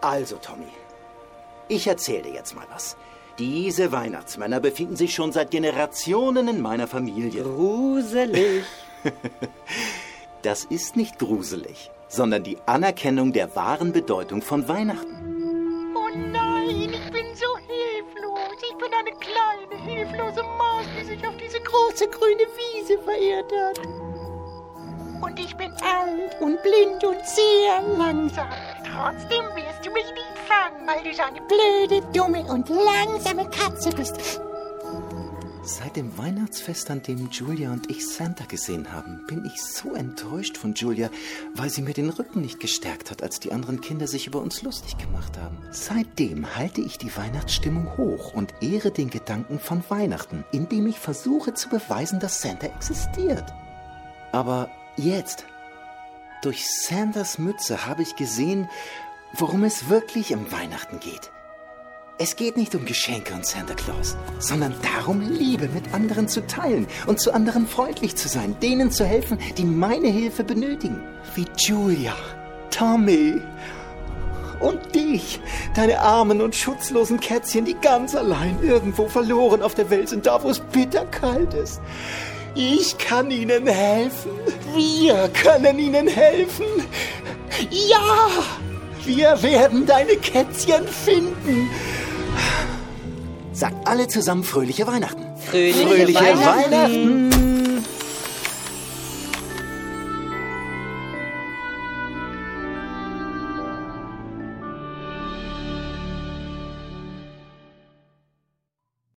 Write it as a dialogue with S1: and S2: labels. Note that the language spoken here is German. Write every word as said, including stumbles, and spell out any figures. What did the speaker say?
S1: Also, Tommy, ich erzähle dir jetzt mal was. Diese Weihnachtsmänner befinden sich schon seit Generationen in meiner Familie.
S2: Gruselig.
S1: Das ist nicht gruselig, sondern die Anerkennung der wahren Bedeutung von Weihnachten.
S3: Oh nein, ich bin so hilflos. Ich bin eine kleine, hilflose Maus, die sich auf diese große grüne Wiese verirrt hat. Und ich bin alt und blind und sehr langsam. Trotzdem wirst du mich nicht fangen, weil du so eine blöde, dumme und langsame Katze bist.
S1: Seit dem Weihnachtsfest, an dem Julia und ich Santa gesehen haben, bin ich so enttäuscht von Julia, weil sie mir den Rücken nicht gestärkt hat, als die anderen Kinder sich über uns lustig gemacht haben. Seitdem halte ich die Weihnachtsstimmung hoch und ehre den Gedanken von Weihnachten, indem ich versuche zu beweisen, dass Santa existiert. Aber jetzt, durch Santas Mütze, habe ich gesehen, worum es wirklich um Weihnachten geht. Es geht nicht um Geschenke und Santa Claus, sondern darum, Liebe mit anderen zu teilen und zu anderen freundlich zu sein, denen zu helfen, die meine Hilfe benötigen. Wie Julia, Tommy und dich, deine armen und schutzlosen Kätzchen, die ganz allein irgendwo verloren auf der Welt sind, da wo es bitterkalt ist. Ich kann ihnen helfen. Wir können ihnen helfen. Ja, wir werden deine Kätzchen finden. Sagt alle zusammen fröhliche Weihnachten.
S2: Fröhliche,
S1: Fröhliche
S2: Weihnachten.
S1: Weihnachten.